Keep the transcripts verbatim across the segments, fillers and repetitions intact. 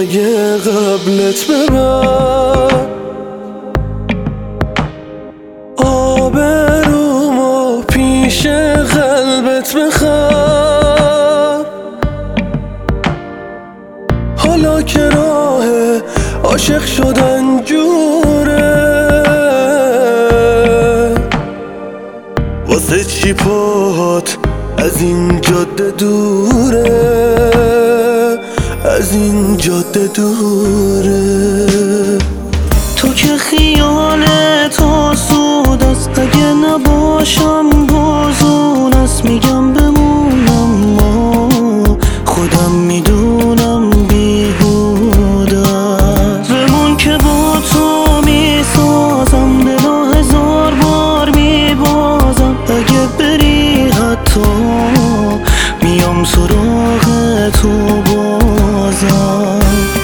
اگه قبلت برم آبرومو پیش قلبت بخوام. حالا که راه عاشق شدن جوره، واسه چی پات از این جاده دوره، از این جاده دوره. تو که خیالت آسود است، اگه نباشم بازون است. میگم بمونم ما خودم میدونم بیهوده است. بمون که با تو میسازم، دلو هزار بار میبازم. اگه بری حتی میام سراغ تو بازم.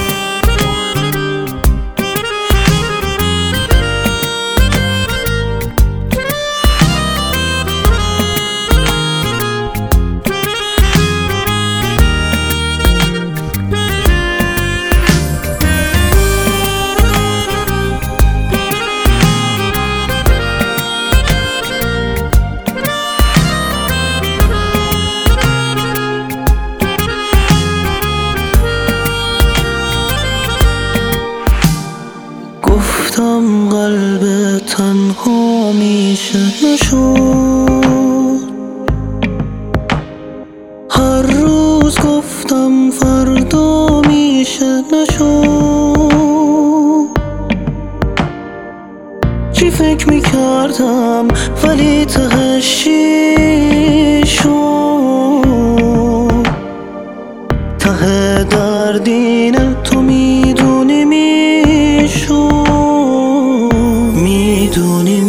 گفتم قلب تنها میشه نشد، هر روز گفتم فردا میشه نشد. چی فکر میکردم ولی تهش چی شد. ته دردینه تو میدونی میشد، میدونی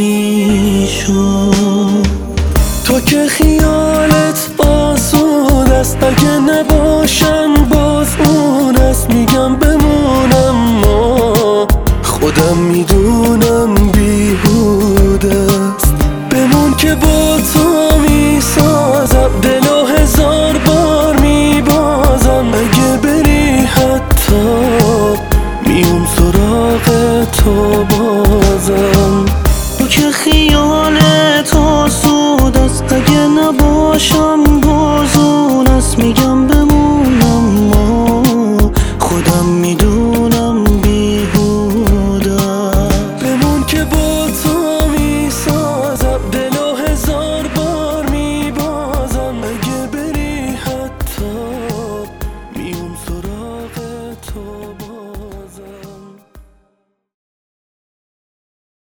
میشد. تو که خیالت آسود است، اگه نباشم باز اون است. میگم بمونم ما خودم میدونم بیهوده است. بمون که با تو میسازم، دلو هزار بار میبازم. اگه بری حتی میام سراغ تو بازم. تو که خیالت آسود است، اگه نباشم